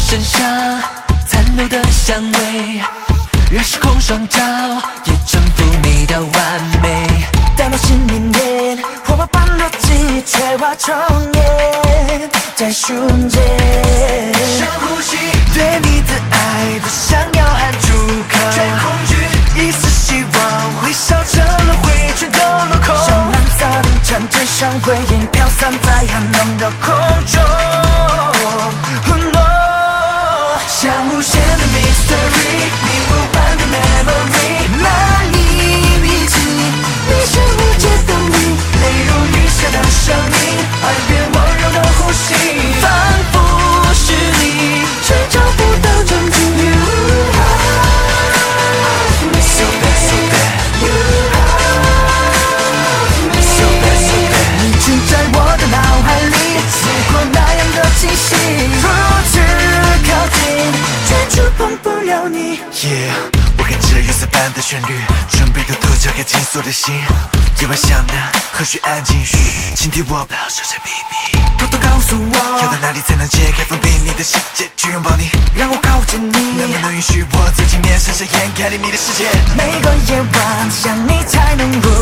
身上残留的香味，越是空双脚，也征服你的完美。 带到心里面，火把般的记忆却化成烟，在瞬间。 深呼吸， 对你的爱不想要喊出口， 却恐惧一丝希望会烧成了灰，全都落空。像蓝色的针针像回音飘散在寒冷的空中。像无限的 mystery， 你无伴的 memory， 难以理解，你是无解的谜，泪如雨下的声音，耳边温柔的呼吸， 仿佛是你， 却找不到证据。 So bad, so bad, so bad, so bad， 你只在我的脑海里，似火那样的气息，如此靠近，却触碰不了你。 Yeah， 我跟着月色般的旋律，准备偷偷敲开紧锁的心。夜晚想的何须安静，嘘，倾听我把手着秘密， 偷偷告诉我， 要到哪里才能解开封闭你的世界，去拥抱你， 让我靠近你， 能不能允许我走进面，深深掩盖你的世界？ 每个夜晚想你才能入